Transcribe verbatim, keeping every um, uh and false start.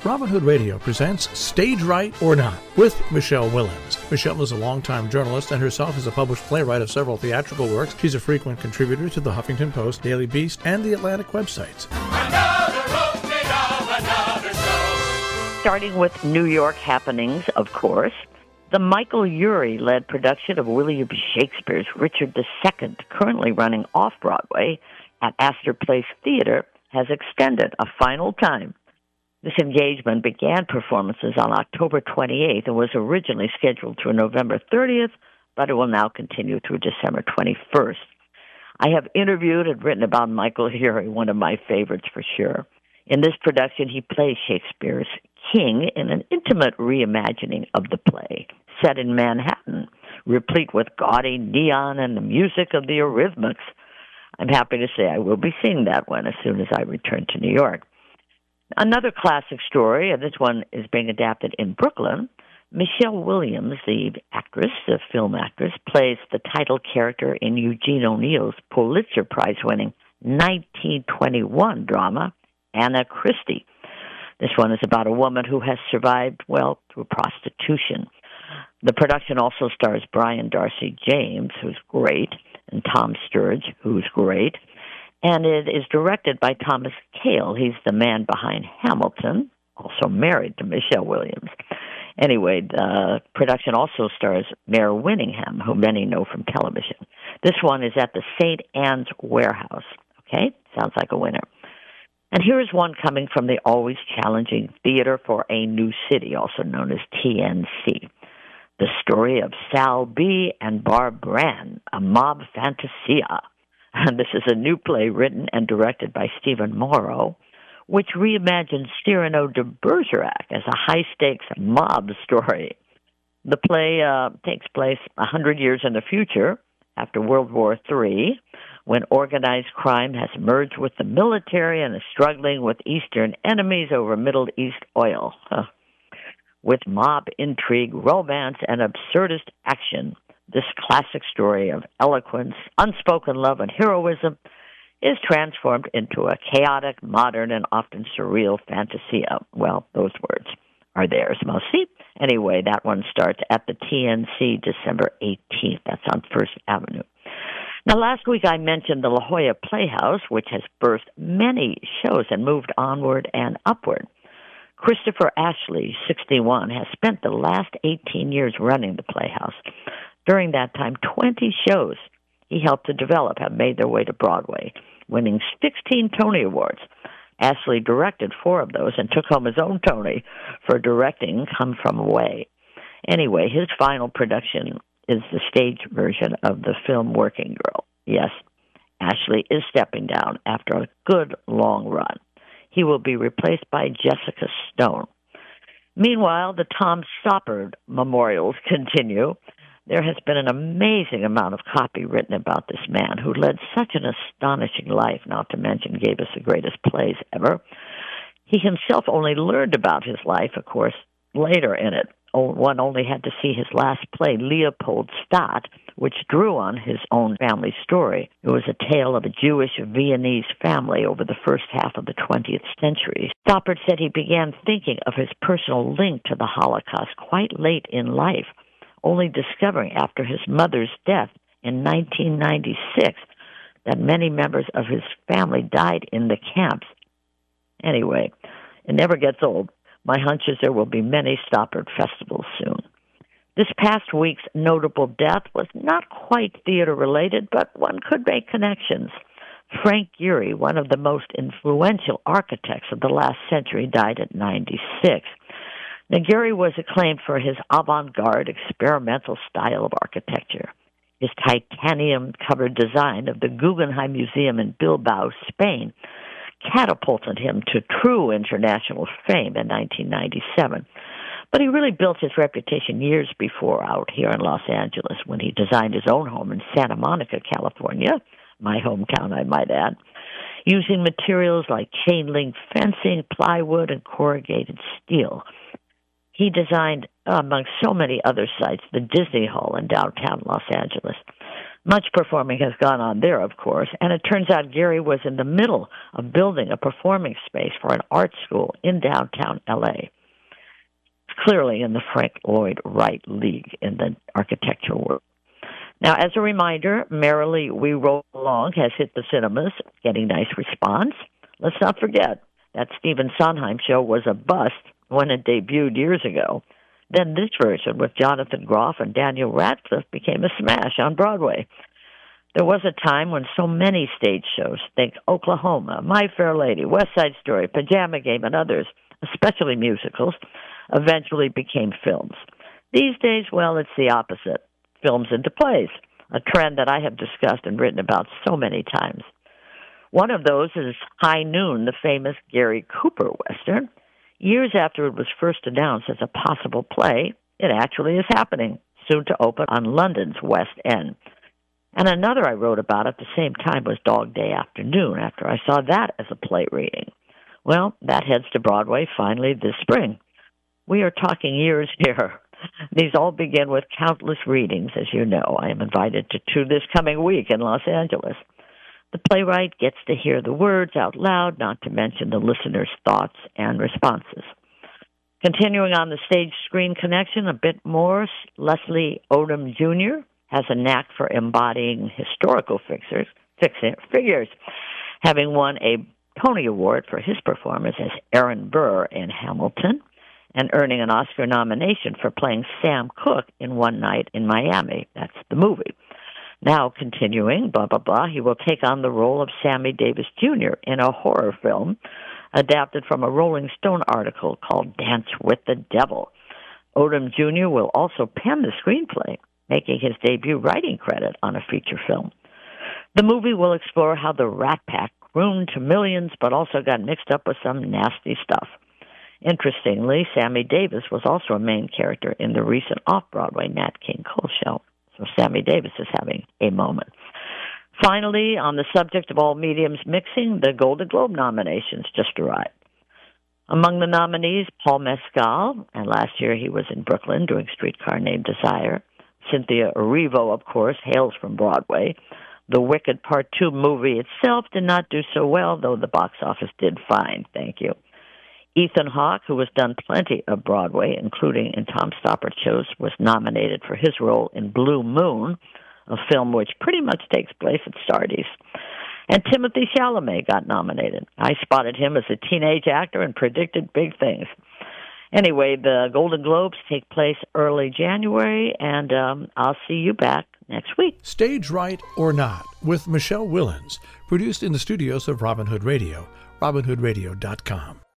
Robin Hood Radio presents Stage Right or Not with Michelle Williams. Michelle is a longtime journalist and herself is a published playwright of several theatrical works. She's a frequent contributor to the Huffington Post, Daily Beast, and the Atlantic websites. Another opening of another show. Starting with New York happenings, of course, the Michael Urie-led production of William Shakespeare's Richard the Second, currently running off-Broadway at Astor Place Theater, has extended a final time. This engagement began performances on October twenty-eighth and was originally scheduled through November thirtieth, but it will now continue through December twenty-first. I have interviewed and written about Michael Urie, one of my favorites for sure. In this production, he plays Shakespeare's king in an intimate reimagining of the play, set in Manhattan, replete with gaudy neon and the music of the Eurythmics. I'm happy to say I will be seeing that one as soon as I return to New York. Another classic story, and this one is being adapted in Brooklyn. Michelle Williams, the actress, the film actress, plays the title character in Eugene O'Neill's Pulitzer Prize-winning nineteen twenty-one drama, Anna Christie. This one is about a woman who has survived, well, through prostitution. The production also stars Brian Darcy James, who's great, and Tom Sturridge, who's great. And it is directed by Thomas Kail. He's the man behind Hamilton, also married to Michelle Williams. Anyway, the production also stars Mayor Winningham, who many know from television. This one is at the Saint Anne's Warehouse. Okay? Sounds like a winner. And here is one coming from the always challenging Theater for a New City, also known as T N C. The story of Sal B. and Barb Brann, a mob fantasia. And this is a new play written and directed by Stephen Morrow, which reimagines Cyrano de Bergerac as a high-stakes mob story. The play uh, takes place one hundred years in the future, after World War Three, when organized crime has merged with the military and is struggling with Eastern enemies over Middle East oil. Huh. With mob intrigue, romance, and absurdist action, this classic story of eloquence, unspoken love, and heroism is transformed into a chaotic, modern, and often surreal fantasia. Well, those words are theirs, mostly. Anyway, that one starts at the T N C December eighteenth. That's on First Avenue. Now, last week I mentioned the La Jolla Playhouse, which has birthed many shows and moved onward and upward. Christopher Ashley, sixty-one, has spent the last eighteen years running the Playhouse. During that time, twenty shows he helped to develop have made their way to Broadway, winning sixteen Tony Awards. Ashley directed four of those and took home his own Tony for directing Come From Away. Anyway, his final production is the stage version of the film Working Girl. Yes, Ashley is stepping down after a good long run. He will be replaced by Jessica Stone. Meanwhile, the Tom Stoppard memorials continue. There has been an amazing amount of copy written about this man who led such an astonishing life, not to mention gave us the greatest plays ever. He himself only learned about his life, of course, later in it. One only had to see his last play, Leopoldstadt, which drew on his own family story. It was a tale of a Jewish Viennese family over the first half of the twentieth century. Stoppard said he began thinking of his personal link to the Holocaust quite late in life, only discovering after his mother's death in nineteen ninety-six that many members of his family died in the camps. Anyway, it never gets old. My hunch is there will be many Stoppard festivals soon. This past week's notable death was not quite theater-related, but one could make connections. Frank Gehry, one of the most influential architects of the last century, died at ninety-six. Now, Gehry was acclaimed for his avant-garde experimental style of architecture. His titanium-covered design of the Guggenheim Museum in Bilbao, Spain, catapulted him to true international fame in nineteen ninety-seven. But he really built his reputation years before out here in Los Angeles when he designed his own home in Santa Monica, California, my hometown, I might add, using materials like chain-link fencing, plywood, and corrugated steel. He designed, among so many other sites, the Disney Hall in downtown Los Angeles. Much performing has gone on there, of course, and it turns out Gary was in the middle of building a performing space for an art school in downtown L A. Clearly in the Frank Lloyd Wright League in the architecture world. Now, as a reminder, Merrily We Roll Along has hit the cinemas, getting nice response. Let's not forget that Stephen Sondheim show was a bust when it debuted years ago. Then this version with Jonathan Groff and Daniel Radcliffe became a smash on Broadway. There was a time when so many stage shows, think Oklahoma, My Fair Lady, West Side Story, Pajama Game, and others, especially musicals, eventually became films. These days, well, it's the opposite. Films into plays, a trend that I have discussed and written about so many times. One of those is High Noon, the famous Gary Cooper Western. Years after it was first announced as a possible play, it actually is happening, soon to open on London's West End. And another I wrote about at the same time was Dog Day Afternoon, after I saw that as a play reading. Well, that heads to Broadway finally this spring. We are talking years here. These all begin with countless readings, as you know. I am invited to two this coming week in Los Angeles. The playwright gets to hear the words out loud, not to mention the listener's thoughts and responses. Continuing on the stage-screen connection a bit more, Leslie Odom Junior has a knack for embodying historical fixers, fixi- figures, having won a Tony Award for his performance as Aaron Burr in Hamilton, and earning an Oscar nomination for playing Sam Cooke in One Night in Miami. That's the movie. Now, continuing, blah, blah, blah, he will take on the role of Sammy Davis Junior in a horror film adapted from a Rolling Stone article called Dance with the Devil. Odom Junior will also pen the screenplay, making his debut writing credit on a feature film. The movie will explore how the Rat Pack groomed to millions but also got mixed up with some nasty stuff. Interestingly, Sammy Davis was also a main character in the recent off-Broadway Nat King Cole show. So Sammy Davis is having a moment. Finally, on the subject of all mediums mixing, the Golden Globe nominations just arrived. Among the nominees, Paul Mescal, and last year he was in Brooklyn doing Streetcar Named Desire. Cynthia Erivo, of course, hails from Broadway. The Wicked Part two movie itself did not do so well, though the box office did fine, thank you. Ethan Hawke, who has done plenty of Broadway, including in Tom Stoppard shows, was nominated for his role in Blue Moon, a film which pretty much takes place at Sardis. And Timothy Chalamet got nominated. I spotted him as a teenage actor and predicted big things. Anyway, the Golden Globes take place early January, and um, I'll see you back next week. Stage Right or Not with Michelle Willens, produced in the studios of Robin Hood Radio, robin hood radio dot com.